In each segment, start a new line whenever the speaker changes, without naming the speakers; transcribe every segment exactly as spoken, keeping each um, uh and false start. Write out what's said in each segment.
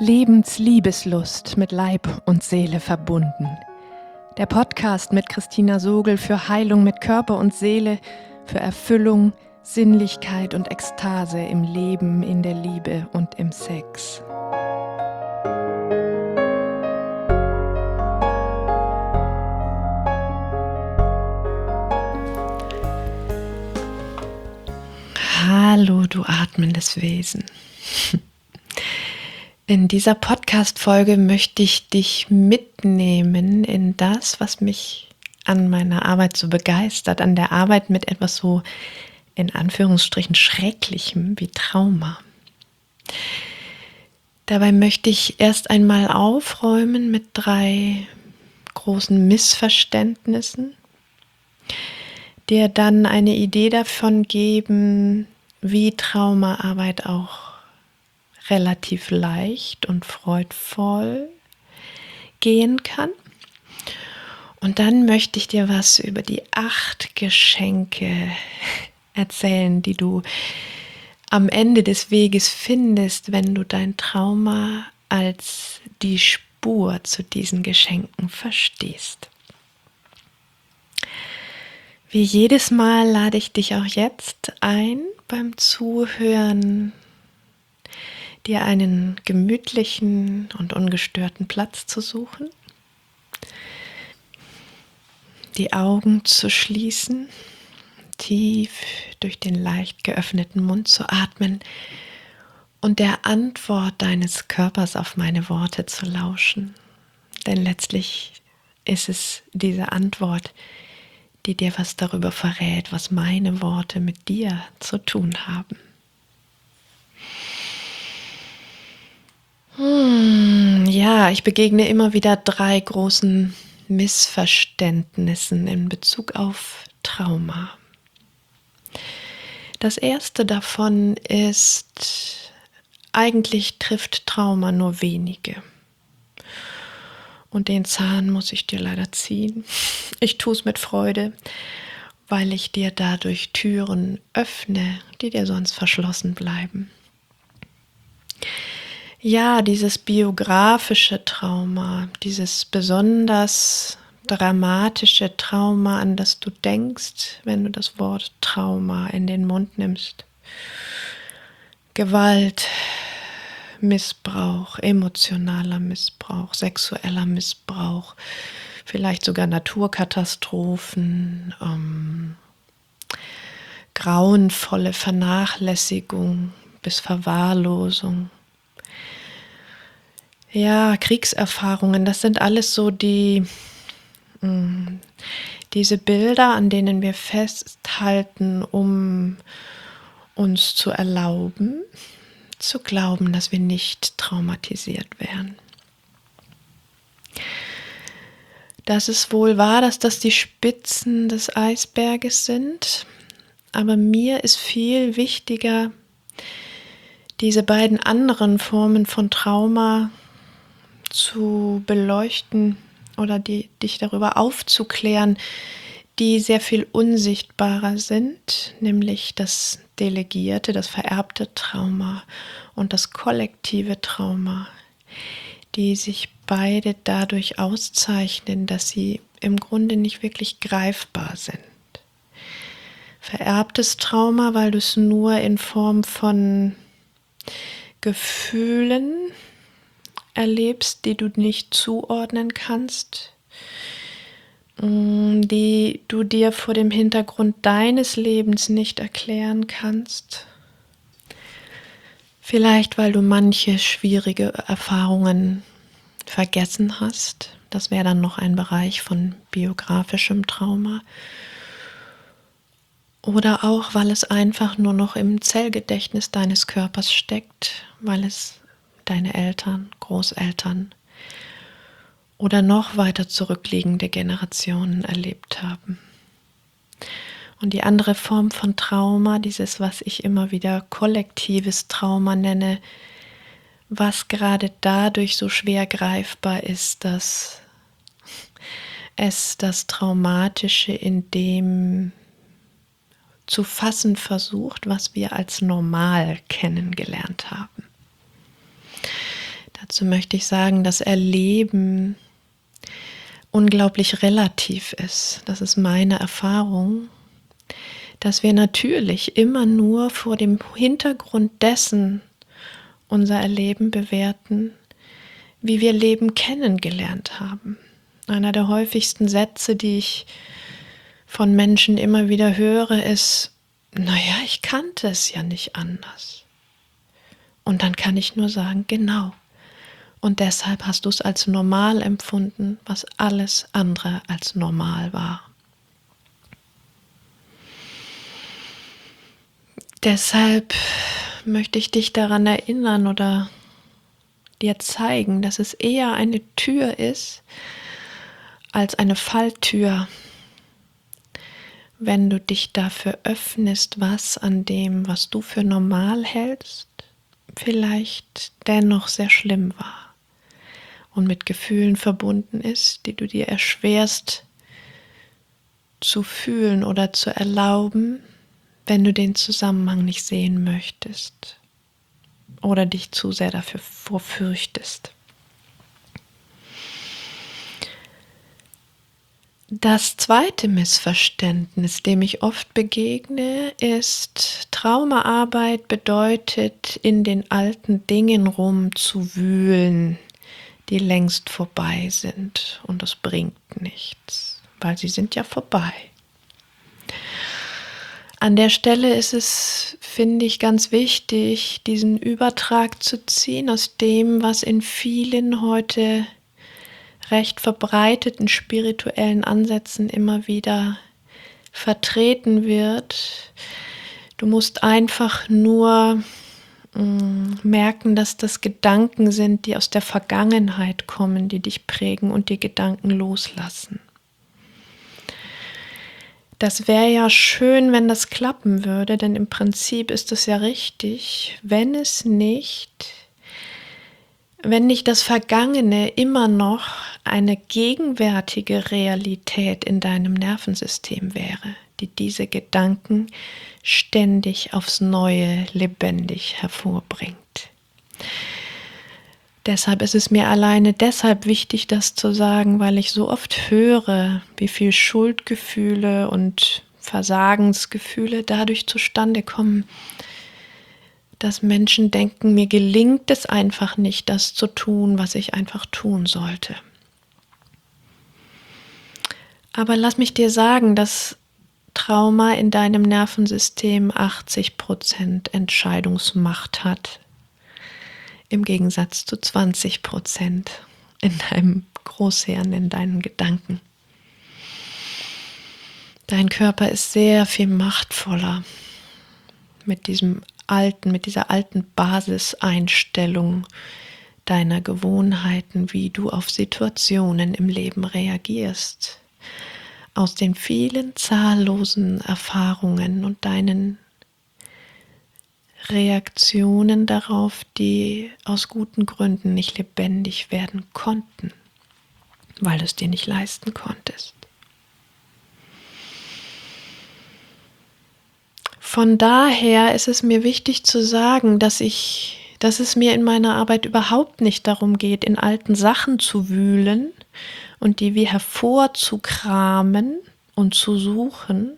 Lebensliebeslust mit Leib und Seele verbunden. Der Podcast mit Christina Sogel für Heilung mit Körper und Seele, für Erfüllung, Sinnlichkeit und Ekstase im Leben, in der Liebe und im Sex. Hallo, du atmendes Wesen. In dieser Podcast-Folge möchte ich dich mitnehmen in das, was mich an meiner Arbeit so begeistert, an der Arbeit mit etwas so in Anführungsstrichen Schrecklichem wie Trauma. Dabei möchte ich erst einmal aufräumen mit drei großen Missverständnissen, dir dann eine Idee davon geben, wie Traumaarbeit auch relativ leicht und freudvoll gehen kann. Und dann möchte ich dir was über die acht Geschenke erzählen, die du am Ende des Weges findest, wenn du dein Trauma als die Spur zu diesen Geschenken verstehst. Wie jedes Mal lade ich dich auch jetzt ein, beim Zuhören dir einen gemütlichen und ungestörten Platz zu suchen, die Augen zu schließen, tief durch den leicht geöffneten Mund zu atmen und der Antwort deines Körpers auf meine Worte zu lauschen. Denn letztlich ist es diese Antwort, die dir was darüber verrät, was meine Worte mit dir zu tun haben. Hm, ja, ich begegne immer wieder drei großen Missverständnissen in Bezug auf Trauma. Das erste davon ist, eigentlich trifft Trauma nur wenige. Und den Zahn muss ich dir leider ziehen. Ich tue es mit Freude, weil ich dir dadurch Türen öffne, die dir sonst verschlossen bleiben. Ja, dieses biografische Trauma, dieses besonders dramatische Trauma, an das du denkst, wenn du das Wort Trauma in den Mund nimmst. Gewalt, Missbrauch, emotionaler Missbrauch, sexueller Missbrauch, vielleicht sogar Naturkatastrophen, ähm, grauenvolle Vernachlässigung bis Verwahrlosung. Ja, Kriegserfahrungen, das sind alles so die, mh, diese Bilder, an denen wir festhalten, um uns zu erlauben, zu glauben, dass wir nicht traumatisiert wären. Das ist wohl wahr, dass das die Spitzen des Eisberges sind, aber mir ist viel wichtiger, diese beiden anderen Formen von Trauma zu beleuchten oder die, dich darüber aufzuklären, die sehr viel unsichtbarer sind, nämlich das delegierte, das vererbte Trauma und das kollektive Trauma, die sich beide dadurch auszeichnen, dass sie im Grunde nicht wirklich greifbar sind. Vererbtes Trauma, weil du es nur in Form von Gefühlen erlebst, die du nicht zuordnen kannst, die du dir vor dem Hintergrund deines Lebens nicht erklären kannst. Vielleicht, weil du manche schwierige Erfahrungen vergessen hast. Das wäre dann noch ein Bereich von biografischem Trauma. Oder auch, weil es einfach nur noch im Zellgedächtnis deines Körpers steckt, weil es deine Eltern, Großeltern oder noch weiter zurückliegende Generationen erlebt haben. Und die andere Form von Trauma, dieses, was ich immer wieder kollektives Trauma nenne, was gerade dadurch so schwer greifbar ist, dass es das Traumatische in dem zu fassen versucht, was wir als normal kennengelernt haben. Dazu möchte ich sagen, dass Erleben unglaublich relativ ist. Das ist meine Erfahrung, dass wir natürlich immer nur vor dem Hintergrund dessen unser Erleben bewerten, wie wir Leben kennengelernt haben. Einer der häufigsten Sätze, die ich von Menschen immer wieder höre, ist: Naja, ich kannte es ja nicht anders. Und dann kann ich nur sagen, genau. Und deshalb hast du es als normal empfunden, was alles andere als normal war. Deshalb möchte ich dich daran erinnern oder dir zeigen, dass es eher eine Tür ist als eine Falltür, wenn du dich dafür öffnest, was an dem, was du für normal hältst, vielleicht dennoch sehr schlimm war und mit Gefühlen verbunden ist, die du dir erschwerst zu fühlen oder zu erlauben, wenn du den Zusammenhang nicht sehen möchtest oder dich zu sehr dafür fürchtest. Das zweite Missverständnis, dem ich oft begegne, ist: Traumaarbeit bedeutet, in den alten Dingen rumzuwühlen, die längst vorbei sind. Und das bringt nichts, weil sie sind ja vorbei. An der Stelle ist es, finde ich, ganz wichtig, diesen Übertrag zu ziehen aus dem, was in vielen heute recht verbreiteten spirituellen Ansätzen immer wieder vertreten wird. Du musst einfach nur mh, merken, dass das Gedanken sind, die aus der Vergangenheit kommen, die dich prägen und die Gedanken loslassen. Das wäre ja schön, wenn das klappen würde, denn im Prinzip ist es ja richtig, wenn es nicht, wenn nicht das Vergangene immer noch eine gegenwärtige Realität in deinem Nervensystem wäre, die diese Gedanken ständig aufs Neue lebendig hervorbringt. Deshalb ist es mir alleine deshalb wichtig, das zu sagen, weil ich so oft höre, wie viel Schuldgefühle und Versagensgefühle dadurch zustande kommen, dass Menschen denken, mir gelingt es einfach nicht, das zu tun, was ich einfach tun sollte. Aber lass mich dir sagen, dass Trauma in deinem Nervensystem achtzig Prozent Entscheidungsmacht hat, im Gegensatz zu zwanzig Prozent in deinem Großhirn, in deinen Gedanken. Dein Körper ist sehr viel machtvoller mit diesem alten, mit dieser alten Basiseinstellung deiner Gewohnheiten, wie du auf Situationen im Leben reagierst. Aus den vielen zahllosen Erfahrungen und deinen Reaktionen darauf, die aus guten Gründen nicht lebendig werden konnten, weil du es dir nicht leisten konntest. Von daher ist es mir wichtig zu sagen, dass ich, dass es mir in meiner Arbeit überhaupt nicht darum geht, in alten Sachen zu wühlen und die wie hervorzukramen und zu suchen,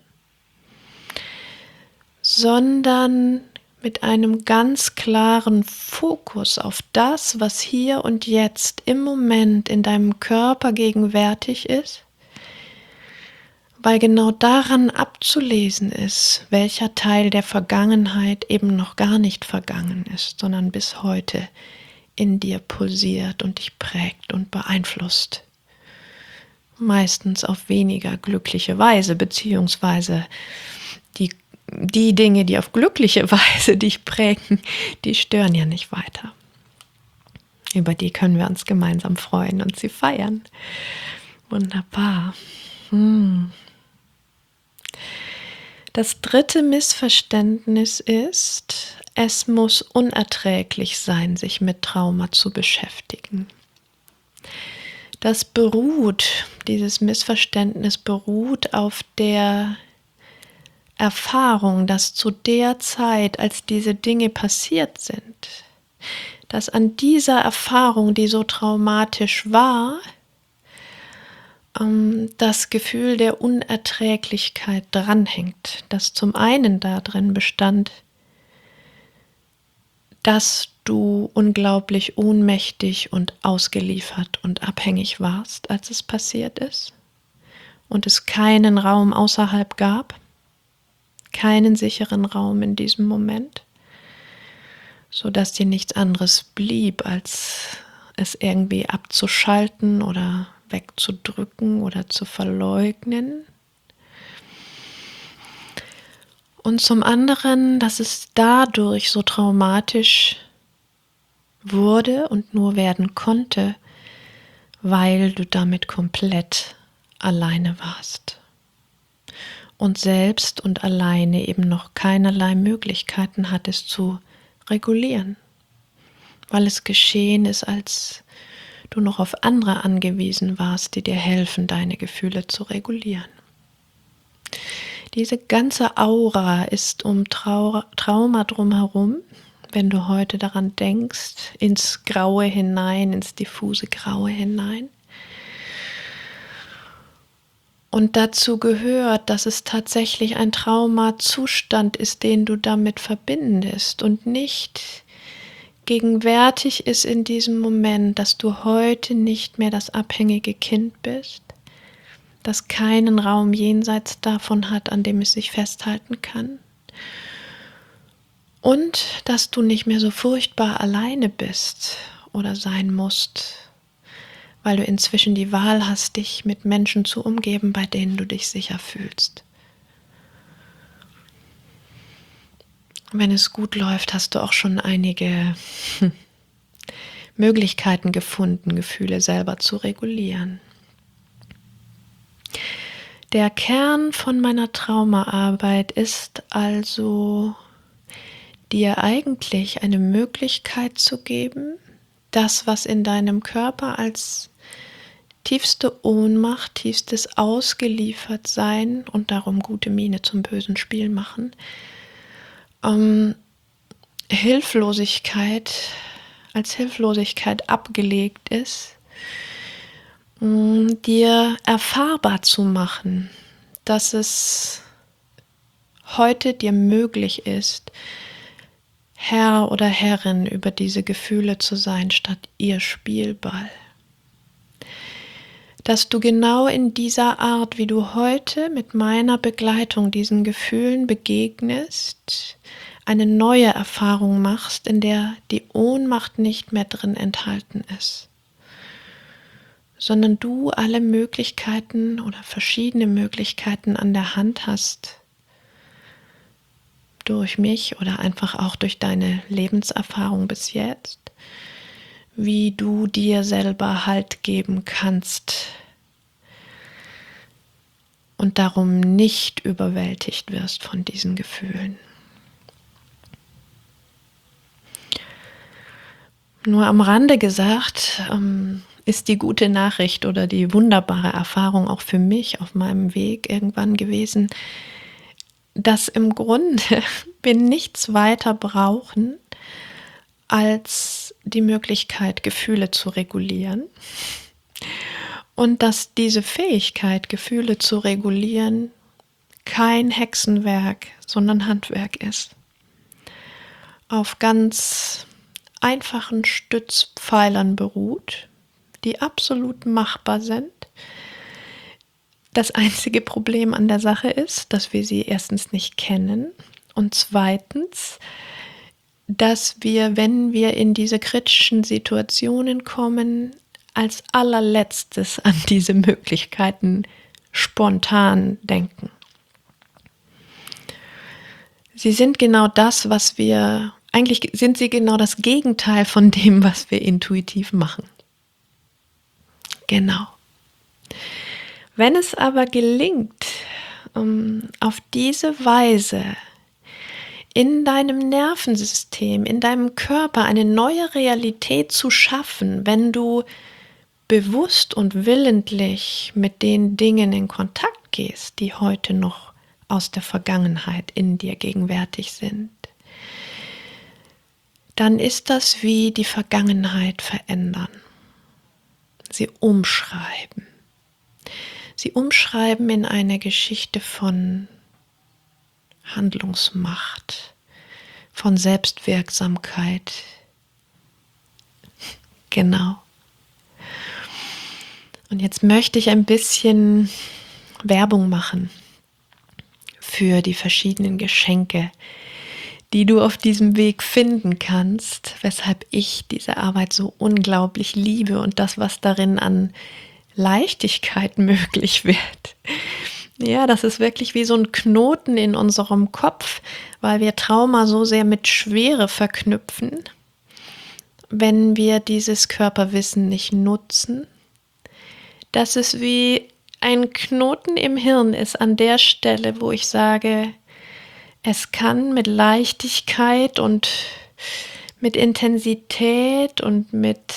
sondern mit einem ganz klaren Fokus auf das, was hier und jetzt im Moment in deinem Körper gegenwärtig ist, weil genau daran abzulesen ist, welcher Teil der Vergangenheit eben noch gar nicht vergangen ist, sondern bis heute in dir pulsiert und dich prägt und beeinflusst. Meistens auf weniger glückliche Weise, beziehungsweise die, die Dinge, die auf glückliche Weise dich prägen, die stören ja nicht weiter. Über die können wir uns gemeinsam freuen und sie feiern. Wunderbar. Hm. Das dritte Missverständnis ist, es muss unerträglich sein, sich mit Trauma zu beschäftigen. Das beruht, dieses Missverständnis beruht auf der Erfahrung, dass zu der Zeit, als diese Dinge passiert sind, dass an dieser Erfahrung, die so traumatisch war, ähm, das Gefühl der Unerträglichkeit dranhängt, das zum einen darin bestand, dass du unglaublich ohnmächtig und ausgeliefert und abhängig warst, als es passiert ist und es keinen Raum außerhalb gab, keinen sicheren Raum in diesem Moment, sodass dir nichts anderes blieb, als es irgendwie abzuschalten oder wegzudrücken oder zu verleugnen. Und zum anderen, dass es dadurch so traumatisch wurde und nur werden konnte, weil du damit komplett alleine warst und selbst und alleine eben noch keinerlei Möglichkeiten hattest zu regulieren, weil es geschehen ist, als du noch auf andere angewiesen warst, die dir helfen, deine Gefühle zu regulieren. Diese ganze Aura ist um Trau- Trauma drumherum, wenn du heute daran denkst, ins Graue hinein, ins diffuse Graue hinein. Und dazu gehört, dass es tatsächlich ein Traumazustand ist, den du damit verbindest und nicht gegenwärtig ist in diesem Moment, dass du heute nicht mehr das abhängige Kind bist, das keinen Raum jenseits davon hat, an dem es sich festhalten kann. Und dass du nicht mehr so furchtbar alleine bist oder sein musst, weil du inzwischen die Wahl hast, dich mit Menschen zu umgeben, bei denen du dich sicher fühlst. Wenn es gut läuft, hast du auch schon einige Möglichkeiten gefunden, Gefühle selber zu regulieren. Der Kern von meiner Traumaarbeit ist also, dir eigentlich eine Möglichkeit zu geben, das, was in deinem Körper als tiefste Ohnmacht, tiefstes Ausgeliefertsein und darum gute Miene zum bösen Spiel machen, ähm, Hilflosigkeit, als Hilflosigkeit abgelegt ist, dir erfahrbar zu machen, dass es heute dir möglich ist, Herr oder Herrin über diese Gefühle zu sein, statt ihr Spielball. Dass du genau in dieser Art, wie du heute mit meiner Begleitung diesen Gefühlen begegnest, eine neue Erfahrung machst, in der die Ohnmacht nicht mehr drin enthalten ist, sondern du alle Möglichkeiten oder verschiedene Möglichkeiten an der Hand hast, durch mich oder einfach auch durch deine Lebenserfahrung bis jetzt, wie du dir selber Halt geben kannst und darum nicht überwältigt wirst von diesen Gefühlen. Nur am Rande gesagt, ähm, ist die gute Nachricht oder die wunderbare Erfahrung auch für mich auf meinem Weg irgendwann gewesen, dass im Grunde wir nichts weiter brauchen, als die Möglichkeit, Gefühle zu regulieren. Und dass diese Fähigkeit, Gefühle zu regulieren, kein Hexenwerk, sondern Handwerk ist. Auf ganz einfachen Stützpfeilern beruht, die absolut machbar sind. Das einzige Problem an der Sache ist, dass wir sie erstens nicht kennen und zweitens, dass wir, wenn wir in diese kritischen Situationen kommen, als allerletztes an diese Möglichkeiten spontan denken. Sie sind genau das, was wir, eigentlich sind sie genau das Gegenteil von dem, was wir intuitiv machen. Genau. Wenn es aber gelingt, um auf diese Weise in deinem Nervensystem, in deinem Körper eine neue Realität zu schaffen, wenn du bewusst und willentlich mit den Dingen in Kontakt gehst, die heute noch aus der Vergangenheit in dir gegenwärtig sind, dann ist das wie die Vergangenheit verändern. Sie umschreiben. Sie umschreiben in eine Geschichte von Handlungsmacht, von Selbstwirksamkeit. Genau. Und jetzt möchte ich ein bisschen Werbung machen für die verschiedenen Geschenke, die du auf diesem Weg finden kannst, weshalb ich diese Arbeit so unglaublich liebe und das, was darin an Leichtigkeit möglich wird. Ja, das ist wirklich wie so ein Knoten in unserem Kopf, weil wir Trauma so sehr mit Schwere verknüpfen, wenn wir dieses Körperwissen nicht nutzen, dass es wie ein Knoten im Hirn ist an der Stelle, wo ich sage, es kann mit Leichtigkeit und mit Intensität und mit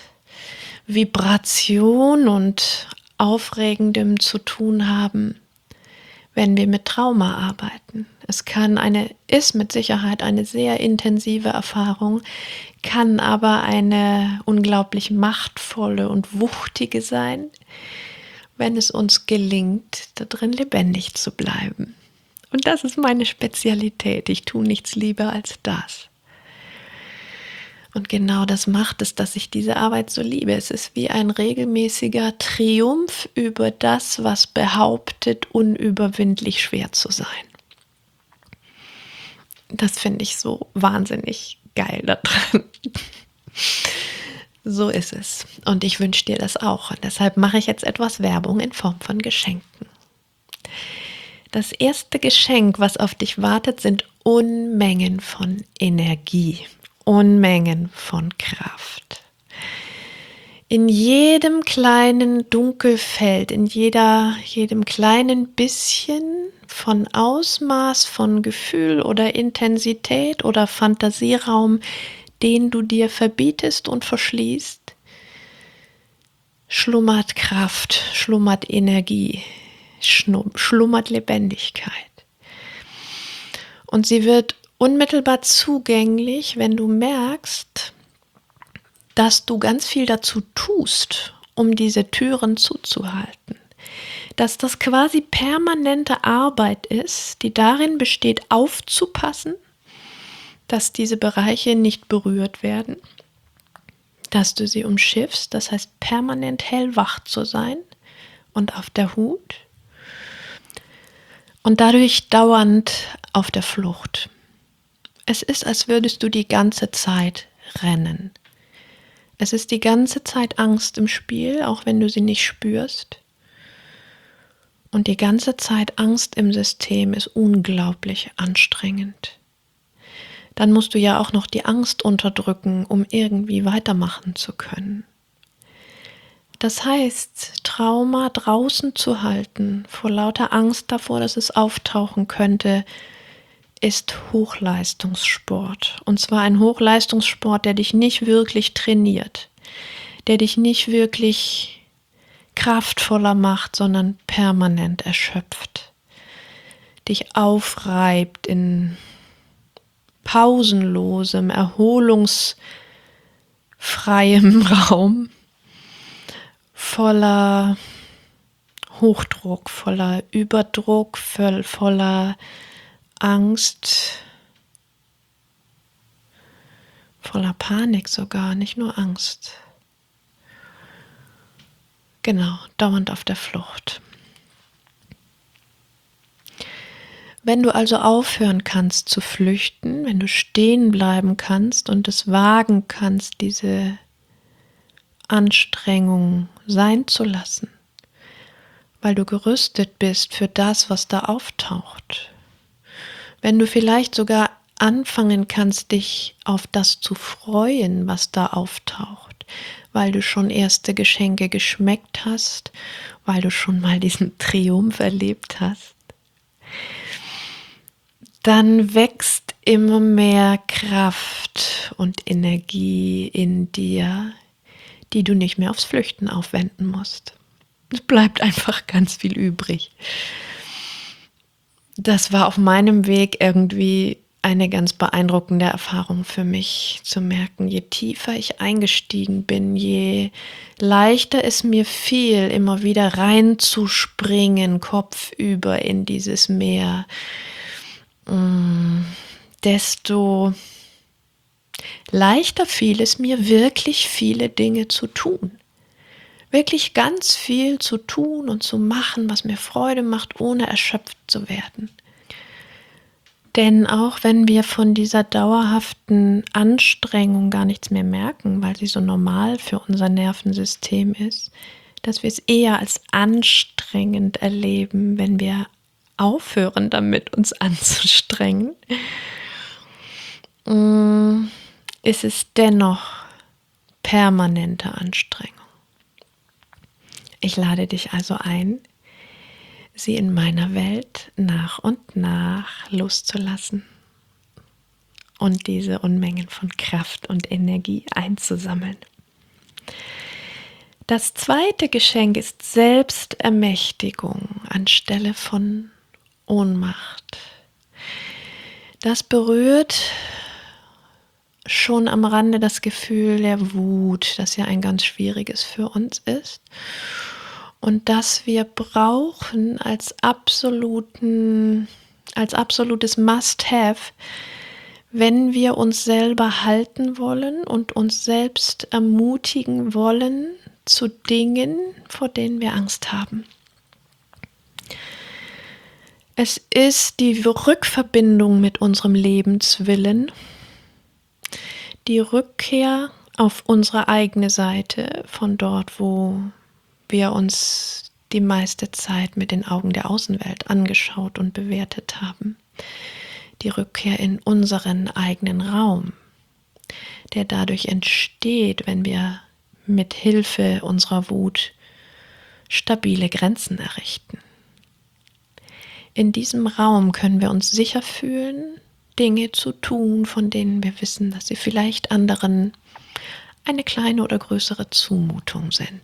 Vibration und Aufregendem zu tun haben, wenn wir mit Trauma arbeiten. Es kann eine, ist mit Sicherheit eine sehr intensive Erfahrung, kann aber eine unglaublich machtvolle und wuchtige sein, wenn es uns gelingt, da drin lebendig zu bleiben. Und das ist meine Spezialität. Ich tue nichts lieber als das. Und genau das macht es, dass ich diese Arbeit so liebe. Es ist wie ein regelmäßiger Triumph über das, was behauptet, unüberwindlich schwer zu sein. Das finde ich so wahnsinnig geil daran. So ist es. Und ich wünsche dir das auch. Und deshalb mache ich jetzt etwas Werbung in Form von Geschenken. Das erste Geschenk, was auf dich wartet, sind Unmengen von Energie, Unmengen von Kraft. In jedem kleinen Dunkelfeld, in jeder, jedem kleinen bisschen von Ausmaß, von Gefühl oder Intensität oder Fantasieraum, den du dir verbietest und verschließt, schlummert Kraft, schlummert Energie, schlummert Lebendigkeit. Und sie wird unmittelbar zugänglich, wenn du merkst, dass du ganz viel dazu tust, um diese Türen zuzuhalten. Dass das quasi permanente Arbeit ist, die darin besteht, aufzupassen, dass diese Bereiche nicht berührt werden, dass du sie umschiffst, das heißt permanent hellwach zu sein und auf der Hut und dadurch dauernd auf der Flucht. Es ist, als würdest du die ganze Zeit rennen. Es ist die ganze Zeit Angst im Spiel, auch wenn du sie nicht spürst. Und die ganze Zeit Angst im System ist unglaublich anstrengend. Dann musst du ja auch noch die Angst unterdrücken, um irgendwie weitermachen zu können. Das heißt, Trauma draußen zu halten, vor lauter Angst davor, dass es auftauchen könnte, ist Hochleistungssport. Und zwar ein Hochleistungssport, der dich nicht wirklich trainiert, der dich nicht wirklich kraftvoller macht, sondern permanent erschöpft, dich aufreibt in pausenlosem, erholungsfreiem Raum, voller Hochdruck, voller Überdruck, voll, voller Angst, voller Panik sogar, nicht nur Angst. Genau, dauernd auf der Flucht. Wenn du also aufhören kannst zu flüchten, wenn du stehen bleiben kannst und es wagen kannst, diese Anstrengung sein zu lassen, weil du gerüstet bist für das, was da auftaucht, wenn du vielleicht sogar anfangen kannst, dich auf das zu freuen, was da auftaucht, weil du schon erste Geschenke geschmeckt hast, weil du schon mal diesen Triumph erlebt hast, dann wächst immer mehr Kraft und Energie in dir, die du nicht mehr aufs Flüchten aufwenden musst. Es bleibt einfach ganz viel übrig. Das war auf meinem Weg irgendwie eine ganz beeindruckende Erfahrung für mich, zu merken, je tiefer ich eingestiegen bin, je leichter es mir fiel, immer wieder reinzuspringen, kopfüber in dieses Meer, mm, desto leichter fiel es mir, wirklich viele Dinge zu tun. Wirklich ganz viel zu tun und zu machen, was mir Freude macht, ohne erschöpft zu werden. Denn auch wenn wir von dieser dauerhaften Anstrengung gar nichts mehr merken, weil sie so normal für unser Nervensystem ist, dass wir es eher als anstrengend erleben, wenn wir aufhören damit, uns anzustrengen, ist es dennoch permanente Anstrengung. Ich lade dich also ein, sie in meiner Welt nach und nach loszulassen und diese Unmengen von Kraft und Energie einzusammeln. Das zweite Geschenk ist Selbstermächtigung anstelle von Ohnmacht. Das berührt schon am Rande das Gefühl der Wut, das ja ein ganz schwieriges für uns ist. Und das wir brauchen als absoluten, als absolutes Must-Have, wenn wir uns selber halten wollen und uns selbst ermutigen wollen zu Dingen, vor denen wir Angst haben. Es ist die Rückverbindung mit unserem Lebenswillen, die Rückkehr auf unsere eigene Seite von dort, wo wir uns die meiste Zeit mit den Augen der Außenwelt angeschaut und bewertet haben. Die Rückkehr in unseren eigenen Raum, der dadurch entsteht, wenn wir mit Hilfe unserer Wut stabile Grenzen errichten. In diesem Raum können wir uns sicher fühlen, Dinge zu tun, von denen wir wissen, dass sie vielleicht anderen eine kleine oder größere Zumutung sind.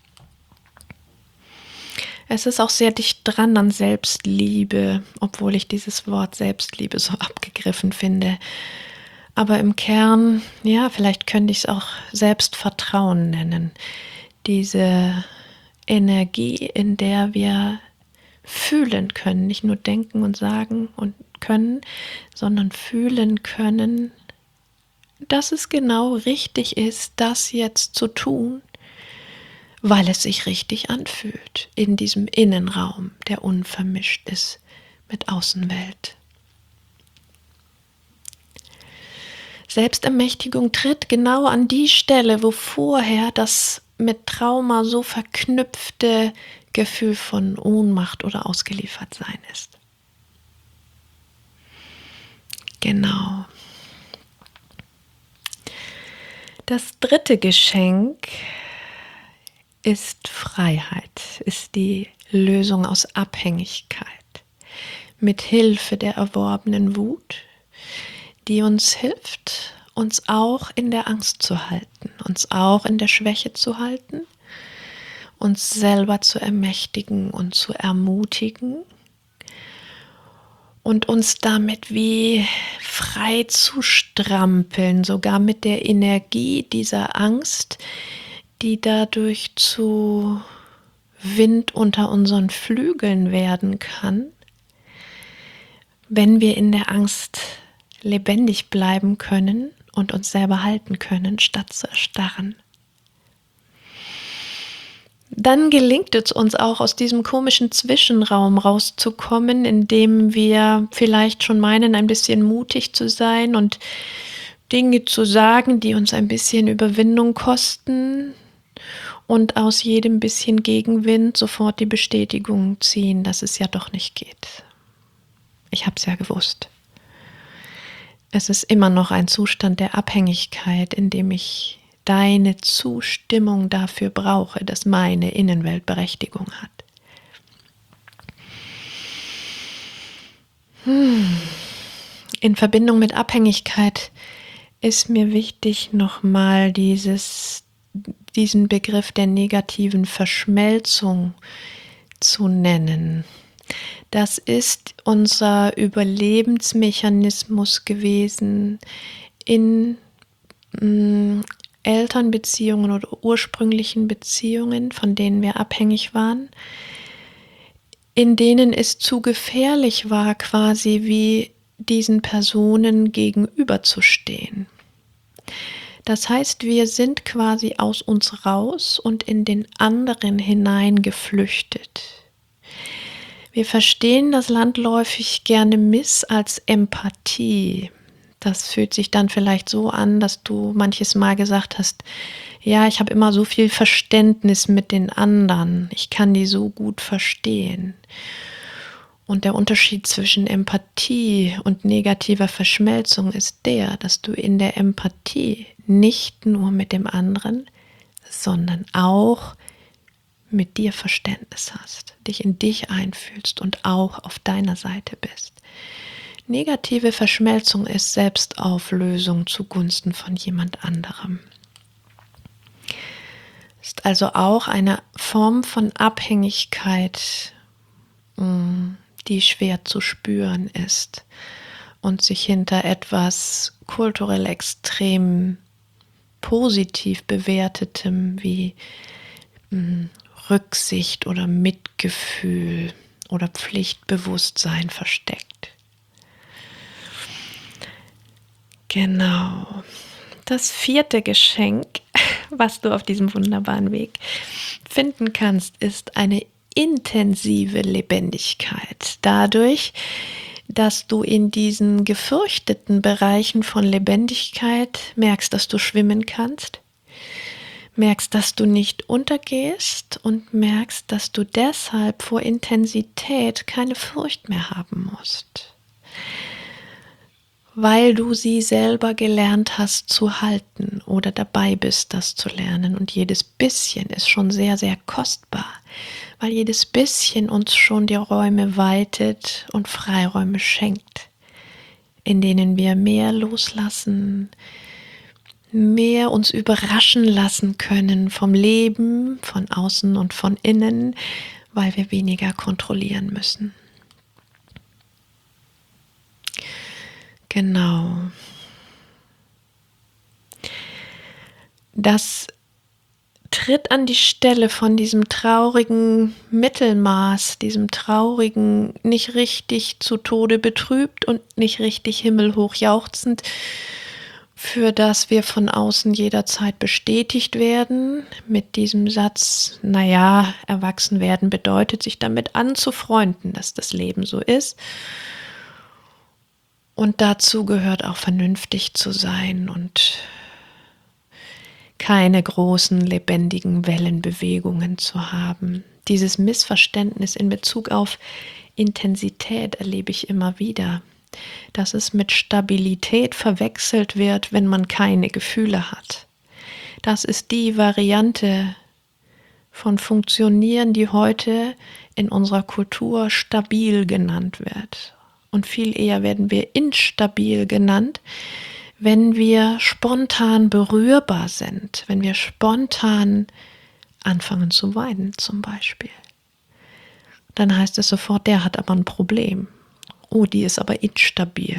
Es ist auch sehr dicht dran an Selbstliebe, obwohl ich dieses Wort Selbstliebe so abgegriffen finde. Aber im Kern, ja, vielleicht könnte ich es auch Selbstvertrauen nennen. Diese Energie, in der wir fühlen können, nicht nur denken und sagen und können, sondern fühlen können, dass es genau richtig ist, das jetzt zu tun, weil es sich richtig anfühlt in diesem Innenraum, der unvermischt ist mit Außenwelt. Selbstermächtigung tritt genau an die Stelle, wo vorher das mit Trauma so verknüpfte Gefühl von Ohnmacht oder Ausgeliefertsein ist. Genau. Das dritte Geschenk ist Freiheit, ist die Lösung aus Abhängigkeit mit Hilfe der erworbenen Wut, die uns hilft, uns auch in der Angst zu halten, uns auch in der Schwäche zu halten, uns selber zu ermächtigen und zu ermutigen und uns damit wie frei zu strampeln, sogar mit der Energie dieser Angst, die dadurch zu Wind unter unseren Flügeln werden kann, wenn wir in der Angst lebendig bleiben können und uns selber halten können, statt zu erstarren. Dann gelingt es uns auch, aus diesem komischen Zwischenraum rauszukommen, in dem wir vielleicht schon meinen, ein bisschen mutig zu sein und Dinge zu sagen, die uns ein bisschen Überwindung kosten, und aus jedem bisschen Gegenwind sofort die Bestätigung ziehen, dass es ja doch nicht geht. Ich habe es ja gewusst. Es ist immer noch ein Zustand der Abhängigkeit, in dem ich deine Zustimmung dafür brauche, dass meine Innenwelt Berechtigung hat. Hm. In Verbindung mit Abhängigkeit ist mir wichtig, nochmal dieses, diesen Begriff der negativen Verschmelzung zu nennen. Das ist unser Überlebensmechanismus gewesen in mh, Elternbeziehungen oder ursprünglichen Beziehungen, von denen wir abhängig waren, in denen es zu gefährlich war, quasi wie diesen Personen gegenüberzustehen. Das heißt, wir sind quasi aus uns raus und in den anderen hineingeflüchtet. Wir verstehen das landläufig gerne miss als Empathie. Das fühlt sich dann vielleicht so an, dass du manches Mal gesagt hast, ja, ich habe immer so viel Verständnis mit den anderen, ich kann die so gut verstehen. Und der Unterschied zwischen Empathie und negativer Verschmelzung ist der, dass du in der Empathie nicht nur mit dem anderen, sondern auch mit dir Verständnis hast, dich in dich einfühlst und auch auf deiner Seite bist. Negative Verschmelzung ist Selbstauflösung zugunsten von jemand anderem. Ist also auch eine Form von Abhängigkeit, die schwer zu spüren ist und sich hinter etwas kulturell extrem positiv bewertetem wie mh, Rücksicht oder Mitgefühl oder Pflichtbewusstsein versteckt. Genau. Das vierte Geschenk, was du auf diesem wunderbaren Weg finden kannst, ist eine intensive Lebendigkeit. Dadurch, dass du in diesen gefürchteten Bereichen von Lebendigkeit merkst, dass du schwimmen kannst, merkst, dass du nicht untergehst und merkst, dass du deshalb vor Intensität keine Furcht mehr haben musst, weil du sie selber gelernt hast zu halten oder dabei bist, das zu lernen. Und jedes bisschen ist schon sehr, sehr kostbar, weil jedes bisschen uns schon die Räume weitet und Freiräume schenkt, in denen wir mehr loslassen, mehr uns überraschen lassen können vom Leben, von außen und von innen, weil wir weniger kontrollieren müssen. Genau. Das tritt an die Stelle von diesem traurigen Mittelmaß, diesem traurigen, nicht richtig zu Tode betrübt und nicht richtig himmelhoch jauchzend, für das wir von außen jederzeit bestätigt werden, mit diesem Satz, naja, erwachsen werden bedeutet, sich damit anzufreunden, dass das Leben so ist. Und dazu gehört auch vernünftig zu sein und keine großen, lebendigen Wellenbewegungen zu haben. Dieses Missverständnis in Bezug auf Intensität erlebe ich immer wieder, dass es mit Stabilität verwechselt wird, wenn man keine Gefühle hat. Das ist die Variante von Funktionieren, die heute in unserer Kultur stabil genannt wird. Und viel eher werden wir instabil genannt, wenn wir spontan berührbar sind, wenn wir spontan anfangen zu weinen zum Beispiel. Dann heißt es sofort, der hat aber ein Problem. Oh, die ist aber instabil.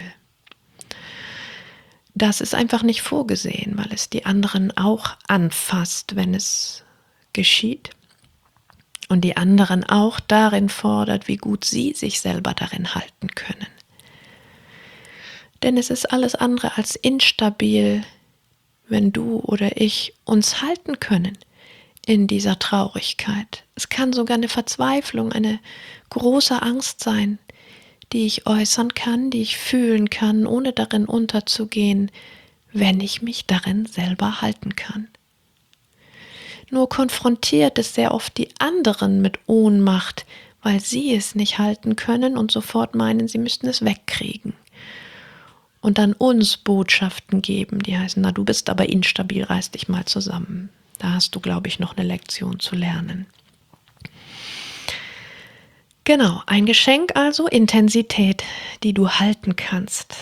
Das ist einfach nicht vorgesehen, weil es die anderen auch anfasst, wenn es geschieht. Und die anderen auch darin fordert, wie gut sie sich selber darin halten können. Denn es ist alles andere als instabil, wenn du oder ich uns halten können in dieser Traurigkeit. Es kann sogar eine Verzweiflung, eine große Angst sein, die ich äußern kann, die ich fühlen kann, ohne darin unterzugehen, wenn ich mich darin selber halten kann. Nur konfrontiert es sehr oft die anderen mit Ohnmacht, weil sie es nicht halten können und sofort meinen, sie müssten es wegkriegen. Und dann uns Botschaften geben, die heißen, na, du bist aber instabil, reiß dich mal zusammen. Da hast du, glaube ich, noch eine Lektion zu lernen. Genau, ein Geschenk also, Intensität, die du halten kannst.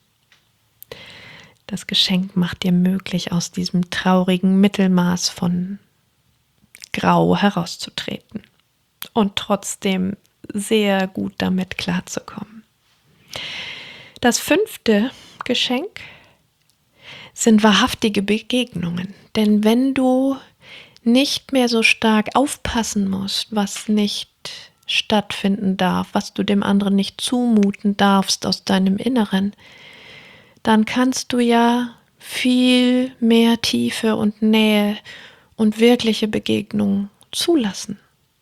Das Geschenk macht dir möglich, aus diesem traurigen Mittelmaß von Grau herauszutreten und trotzdem sehr gut damit klarzukommen. Das fünfte Geschenk sind wahrhaftige Begegnungen. Denn wenn du nicht mehr so stark aufpassen musst, was nicht stattfinden darf, was du dem anderen nicht zumuten darfst aus deinem Inneren, dann kannst du ja viel mehr Tiefe und Nähe und wirkliche Begegnung zulassen.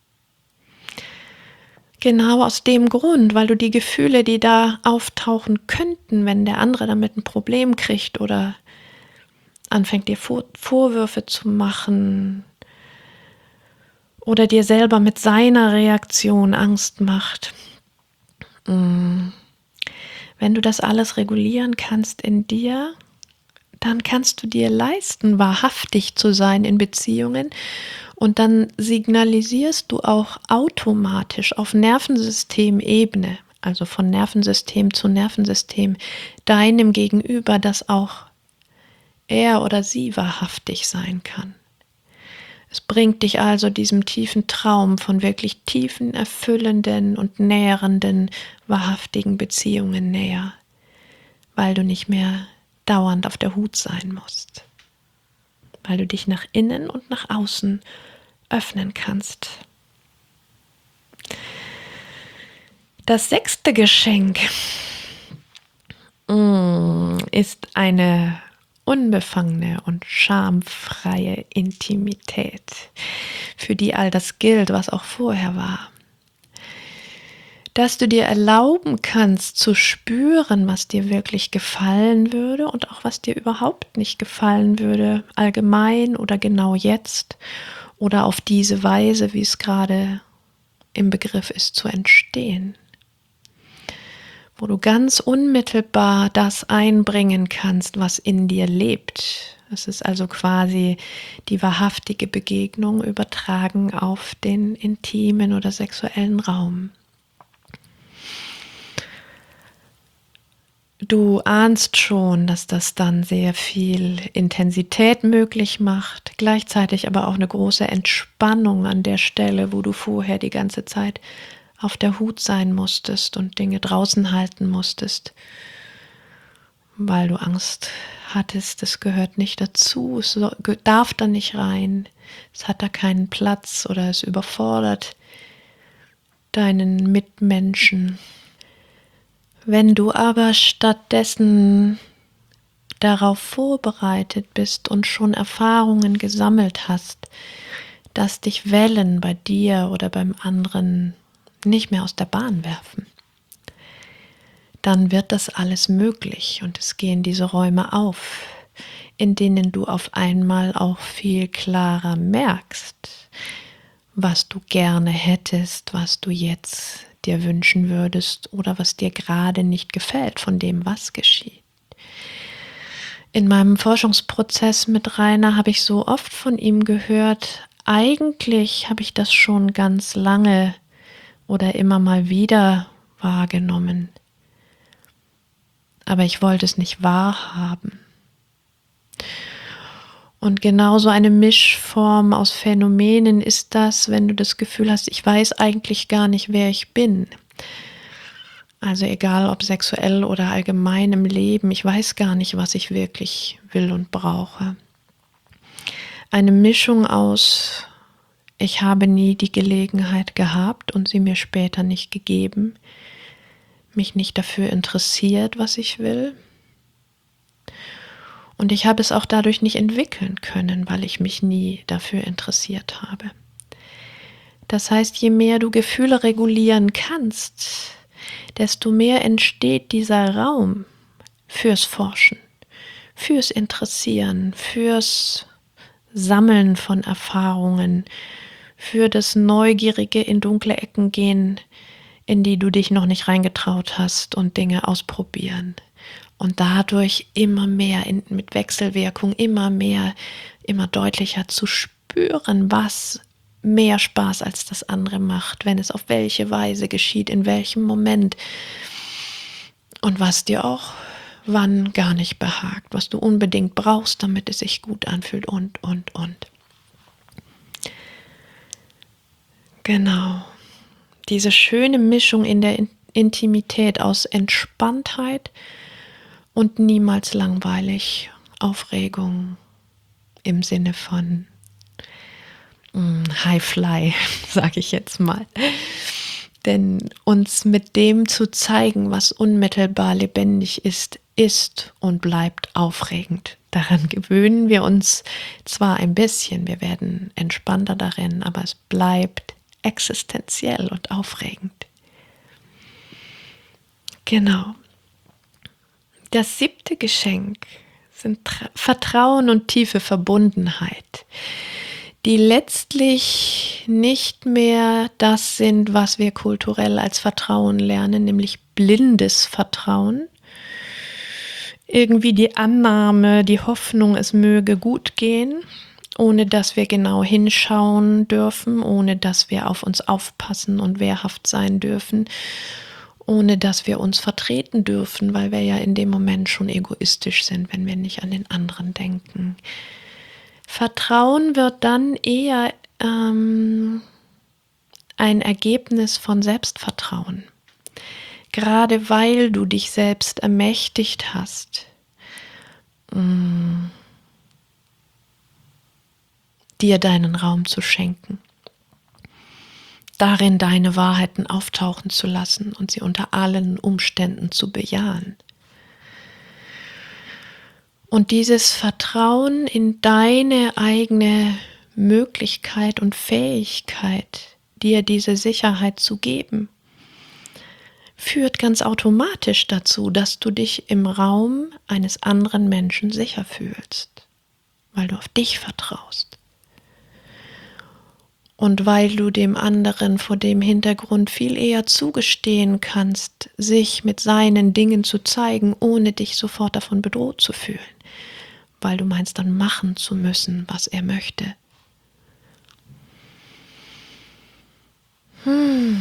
Genau aus dem Grund, weil du die Gefühle, die da auftauchen könnten, wenn der andere damit ein Problem kriegt oder anfängt dir Vor- Vorwürfe zu machen oder dir selber mit seiner Reaktion Angst macht. Wenn du das alles regulieren kannst in dir, dann kannst du dir leisten, wahrhaftig zu sein in Beziehungen und dann signalisierst du auch automatisch auf Nervensystemebene, also von Nervensystem zu Nervensystem, deinem Gegenüber, dass auch er oder sie wahrhaftig sein kann. Es bringt dich also diesem tiefen Traum von wirklich tiefen, erfüllenden und nährenden, wahrhaftigen Beziehungen näher, weil du nicht mehr dauernd auf der Hut sein musst, weil du dich nach innen und nach außen öffnen kannst. Das sechste Geschenk ist eine unbefangene und schamfreie Intimität, für die all das gilt, was auch vorher war. Dass du dir erlauben kannst zu spüren, was dir wirklich gefallen würde und auch was dir überhaupt nicht gefallen würde, allgemein oder genau jetzt oder auf diese Weise, wie es gerade im Begriff ist zu entstehen. Wo du ganz unmittelbar das einbringen kannst, was in dir lebt. Es ist also quasi die wahrhaftige Begegnung übertragen auf den intimen oder sexuellen Raum. Du ahnst schon, dass das dann sehr viel Intensität möglich macht, gleichzeitig aber auch eine große Entspannung an der Stelle, wo du vorher die ganze Zeit auf der Hut sein musstest und Dinge draußen halten musstest, weil du Angst hattest, es gehört nicht dazu, es darf da nicht rein, es hat da keinen Platz oder es überfordert deinen Mitmenschen. Wenn du aber stattdessen darauf vorbereitet bist und schon Erfahrungen gesammelt hast, dass dich Wellen bei dir oder beim anderen nicht mehr aus der Bahn werfen, dann wird das alles möglich und es gehen diese Räume auf, in denen du auf einmal auch viel klarer merkst, was du gerne hättest, was du jetzt dir wünschen würdest oder was dir gerade nicht gefällt von dem, was geschieht. In meinem Forschungsprozess mit Rainer habe ich so oft von ihm gehört, eigentlich habe ich das schon ganz lange oder immer mal wieder wahrgenommen, aber ich wollte es nicht wahrhaben. Und genauso eine Mischform aus Phänomenen ist das, wenn du das Gefühl hast, ich weiß eigentlich gar nicht, wer ich bin. Also egal ob sexuell oder allgemein im Leben, ich weiß gar nicht, was ich wirklich will und brauche. Eine Mischung aus, ich habe nie die Gelegenheit gehabt und sie mir später nicht gegeben, mich nicht dafür interessiert, was ich will. Und ich habe es auch dadurch nicht entwickeln können, weil ich mich nie dafür interessiert habe. Das heißt, je mehr du Gefühle regulieren kannst, desto mehr entsteht dieser Raum fürs Forschen, fürs Interessieren, fürs Sammeln von Erfahrungen, für das neugierige in dunkle Ecken gehen, in die du dich noch nicht reingetraut hast und Dinge ausprobieren. Und dadurch immer mehr in, mit Wechselwirkung, immer mehr, immer deutlicher zu spüren, was mehr Spaß als das andere macht, wenn es auf welche Weise geschieht, in welchem Moment und was dir auch wann gar nicht behagt, was du unbedingt brauchst, damit es sich gut anfühlt und, und, und. Genau. Diese schöne Mischung in der Intimität aus Entspanntheit und niemals langweilig, Aufregung im Sinne von mm, High Fly, sage ich jetzt mal. Denn uns mit dem zu zeigen, was unmittelbar lebendig ist, ist und bleibt aufregend. Daran gewöhnen wir uns zwar ein bisschen, wir werden entspannter darin, aber es bleibt existenziell und aufregend. Genau. Das siebte Geschenk sind Vertrauen und tiefe Verbundenheit, die letztlich nicht mehr das sind, was wir kulturell als Vertrauen lernen, nämlich blindes Vertrauen. Irgendwie die Annahme, die Hoffnung, es möge gut gehen, ohne dass wir genau hinschauen dürfen, ohne dass wir auf uns aufpassen und wehrhaft sein dürfen, ohne dass wir uns vertreten dürfen, weil wir ja in dem Moment schon egoistisch sind, wenn wir nicht an den anderen denken. Vertrauen wird dann eher ähm, ein Ergebnis von Selbstvertrauen. Gerade weil du dich selbst ermächtigt hast, mh, dir deinen Raum zu schenken, darin deine Wahrheiten auftauchen zu lassen und sie unter allen Umständen zu bejahen. Und dieses Vertrauen in deine eigene Möglichkeit und Fähigkeit, dir diese Sicherheit zu geben, führt ganz automatisch dazu, dass du dich im Raum eines anderen Menschen sicher fühlst, weil du auf dich vertraust. Und weil du dem anderen vor dem Hintergrund viel eher zugestehen kannst, sich mit seinen Dingen zu zeigen, ohne dich sofort davon bedroht zu fühlen, weil du meinst dann machen zu müssen, was er möchte. Hm.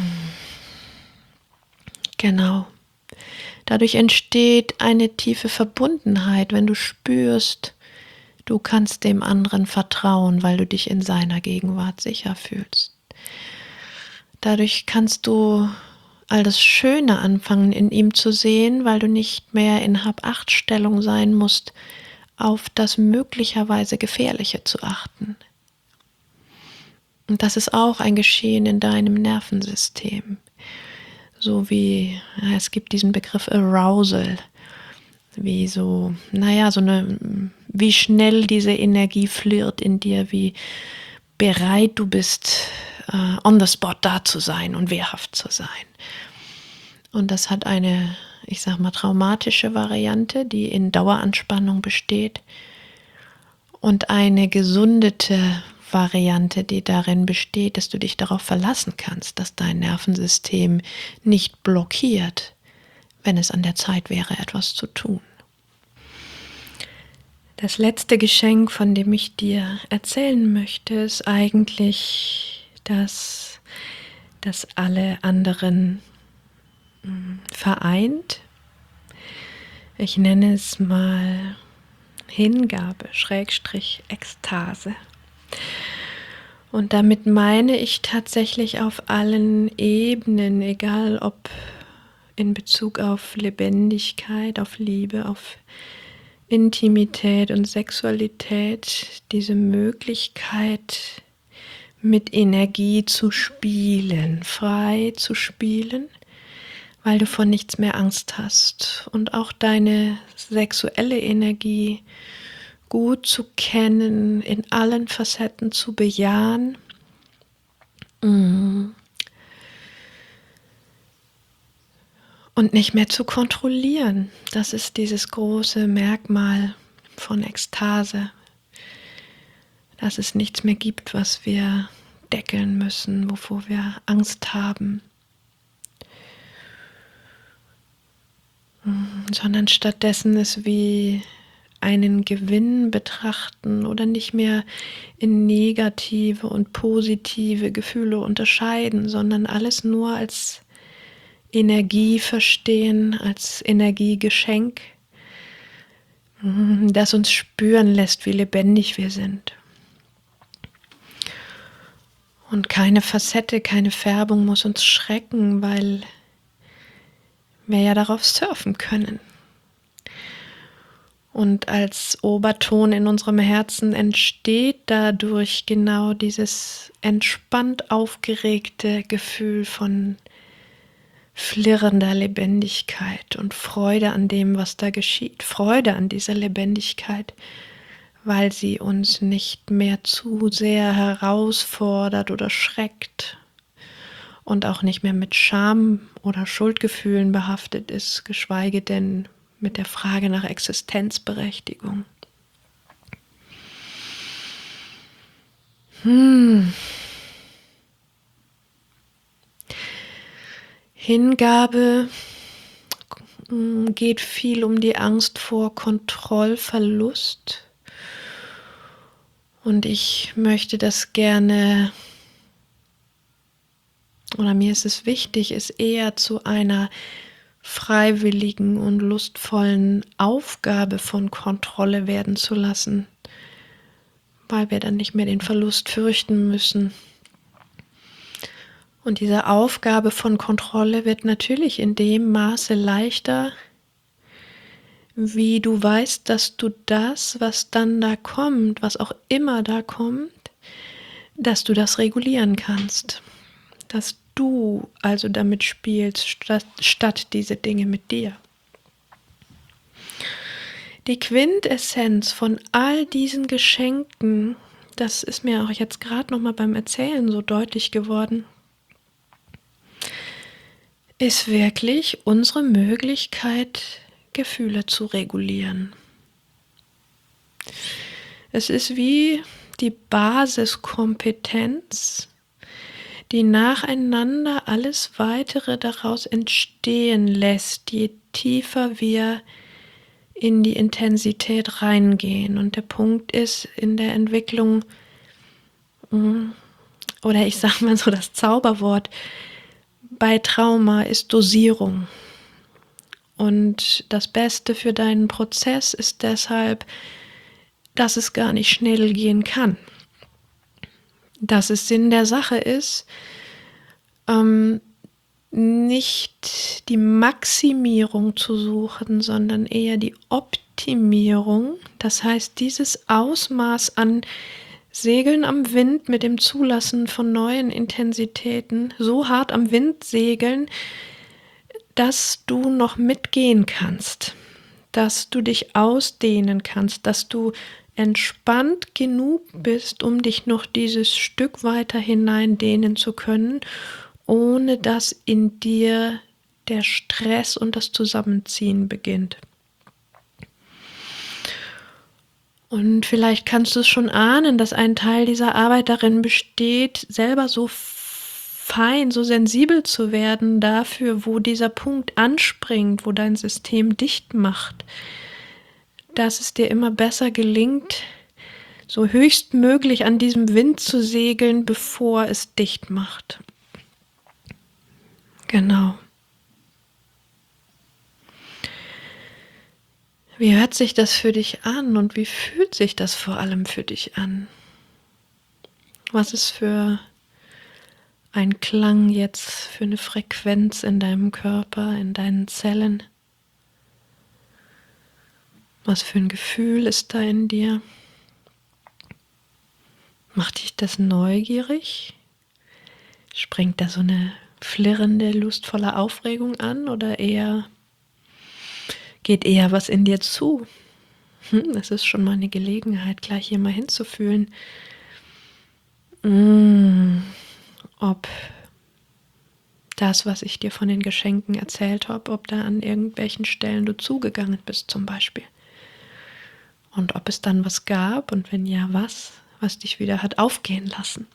Genau. Dadurch entsteht eine tiefe Verbundenheit, wenn du spürst, du kannst dem anderen vertrauen, weil du dich in seiner Gegenwart sicher fühlst. Dadurch kannst du all das Schöne anfangen in ihm zu sehen, weil du nicht mehr in Hab-Acht-Stellung sein musst, auf das möglicherweise Gefährliche zu achten. Und das ist auch ein Geschehen in deinem Nervensystem. So wie, ja, es gibt diesen Begriff Arousal, wie so, naja, so eine, wie schnell diese Energie flirrt in dir, wie bereit du bist, uh, on the spot da zu sein und wehrhaft zu sein. Und das hat eine, ich sag mal, traumatische Variante, die in Daueranspannung besteht, und eine gesundete Variante, die darin besteht, dass du dich darauf verlassen kannst, dass dein Nervensystem nicht blockiert, wenn es an der Zeit wäre, etwas zu tun. Das letzte Geschenk, von dem ich dir erzählen möchte, ist eigentlich das, das alle anderen mh, vereint. Ich nenne es mal Hingabe, Schrägstrich, Ekstase. Und damit meine ich tatsächlich auf allen Ebenen, egal ob in Bezug auf Lebendigkeit, auf Liebe, auf Intimität und Sexualität, diese Möglichkeit, mit Energie zu spielen, frei zu spielen, weil du vor nichts mehr Angst hast und auch deine sexuelle Energie gut zu kennen, in allen Facetten zu bejahen. Und nicht mehr zu kontrollieren. Das ist dieses große Merkmal von Ekstase, dass es nichts mehr gibt, was wir deckeln müssen, wovor wir Angst haben, sondern stattdessen es wie einen Gewinn betrachten oder nicht mehr in negative und positive Gefühle unterscheiden, sondern alles nur als Energie verstehen, als Energiegeschenk, das uns spüren lässt, wie lebendig wir sind. Und keine Facette, keine Färbung muss uns schrecken, weil wir ja darauf surfen können. Und als Oberton in unserem Herzen entsteht dadurch genau dieses entspannt aufgeregte Gefühl von flirrender Lebendigkeit und Freude an dem, was da geschieht. Freude an dieser Lebendigkeit, weil sie uns nicht mehr zu sehr herausfordert oder schreckt und auch nicht mehr mit Scham oder Schuldgefühlen behaftet ist, geschweige denn mit der Frage nach Existenzberechtigung. Hm. Hingabe geht viel um die Angst vor Kontrollverlust. Und ich möchte das gerne, oder mir ist es wichtig, es eher zu einer freiwilligen und lustvollen Aufgabe von Kontrolle werden zu lassen, weil wir dann nicht mehr den Verlust fürchten müssen. Und diese Aufgabe von Kontrolle wird natürlich in dem Maße leichter, wie du weißt, dass du das, was dann da kommt, was auch immer da kommt, dass du das regulieren kannst. Dass du also damit spielst, statt, statt diese Dinge mit dir. Die Quintessenz von all diesen Geschenken, das ist mir auch jetzt gerade nochmal beim Erzählen so deutlich geworden, ist wirklich unsere Möglichkeit, Gefühle zu regulieren. Es ist wie die Basiskompetenz, die nacheinander alles Weitere daraus entstehen lässt, je tiefer wir in die Intensität reingehen. Und der Punkt ist in der Entwicklung, oder ich sage mal so das Zauberwort, bei Trauma ist Dosierung. Und das Beste für deinen Prozess ist deshalb, dass es gar nicht schnell gehen kann. Dass es Sinn der Sache ist, ähm, nicht die Maximierung zu suchen, sondern eher die Optimierung. Das heißt, dieses Ausmaß an Segeln am Wind mit dem Zulassen von neuen Intensitäten, so hart am Wind segeln, dass du noch mitgehen kannst, dass du dich ausdehnen kannst, dass du entspannt genug bist, um dich noch dieses Stück weiter hinein dehnen zu können, ohne dass in dir der Stress und das Zusammenziehen beginnt. Und vielleicht kannst du es schon ahnen, dass ein Teil dieser Arbeit darin besteht, selber so fein, so sensibel zu werden dafür, wo dieser Punkt anspringt, wo dein System dicht macht, dass es dir immer besser gelingt, so höchstmöglich an diesem Wind zu segeln, bevor es dicht macht. Genau. Wie hört sich das für dich an und wie fühlt sich das vor allem für dich an? Was ist für ein Klang jetzt, für eine Frequenz in deinem Körper, in deinen Zellen? Was für ein Gefühl ist da in dir? Macht dich das neugierig? Springt da so eine flirrende, lustvolle Aufregung an oder eher geht eher was in dir zu? Hm, das ist schon mal eine Gelegenheit, gleich hier mal hinzufühlen, mmh, ob das, was ich dir von den Geschenken erzählt habe, ob da an irgendwelchen Stellen du zugegangen bist zum Beispiel. Und ob es dann was gab und wenn ja, was, was dich wieder hat aufgehen lassen.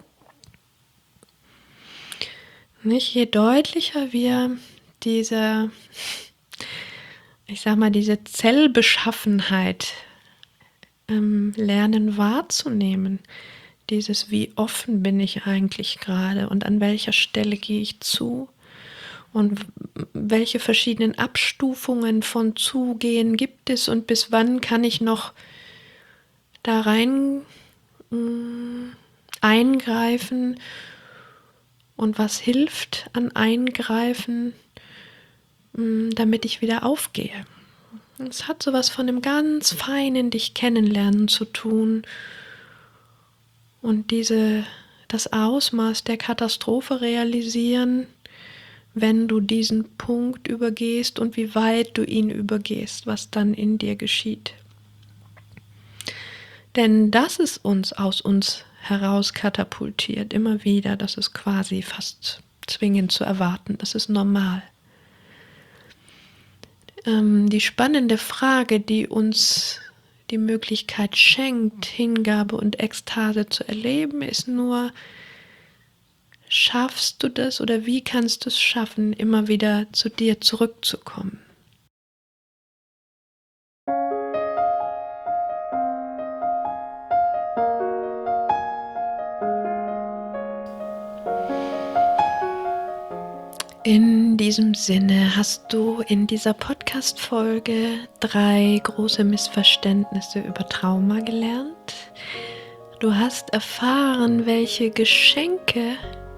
Nicht? Je deutlicher wir diese, ich sag mal, diese Zellbeschaffenheit ähm, lernen wahrzunehmen, dieses, wie offen bin ich eigentlich gerade und an welcher Stelle gehe ich zu und welche verschiedenen Abstufungen von Zugehen gibt es und bis wann kann ich noch da rein mh, Eingreifen und was hilft an Eingreifen, damit ich wieder aufgehe. Es hat sowas von einem ganz feinen dich kennenlernen zu tun und diese, das Ausmaß der Katastrophe realisieren, wenn du diesen Punkt übergehst und wie weit du ihn übergehst, was dann in dir geschieht. Denn das ist uns aus uns heraus katapultiert, immer wieder, das ist quasi fast zwingend zu erwarten, das ist normal. Ähm, die spannende Frage, die uns die Möglichkeit schenkt, Hingabe und Ekstase zu erleben, ist nur, schaffst du das oder wie kannst du es schaffen, immer wieder zu dir zurückzukommen? In diesem Sinne hast du in dieser Podcast-Folge drei große Missverständnisse über Trauma gelernt. Du hast erfahren, welche Geschenke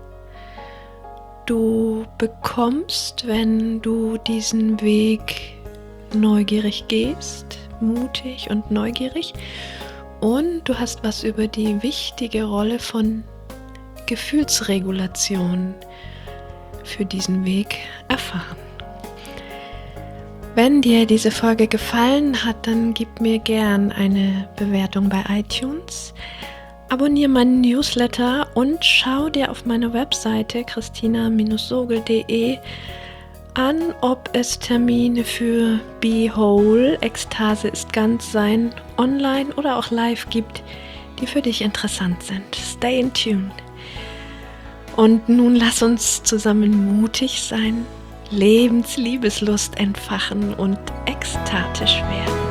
du bekommst, wenn du diesen Weg neugierig gehst, mutig und neugierig. Und du hast was über die wichtige Rolle von Gefühlsregulation für diesen Weg erfahren. Wenn dir diese Folge gefallen hat, dann gib mir gern eine Bewertung bei iTunes, abonniere meinen Newsletter und schau dir auf meiner Webseite christina Bindestrich sogel punkt de an, ob es Termine für Be Whole, Ekstase ist Ganzsein, online oder auch live gibt, die für dich interessant sind. Stay in tune. Und nun lass uns zusammen mutig sein, Lebensliebeslust entfachen und ekstatisch werden.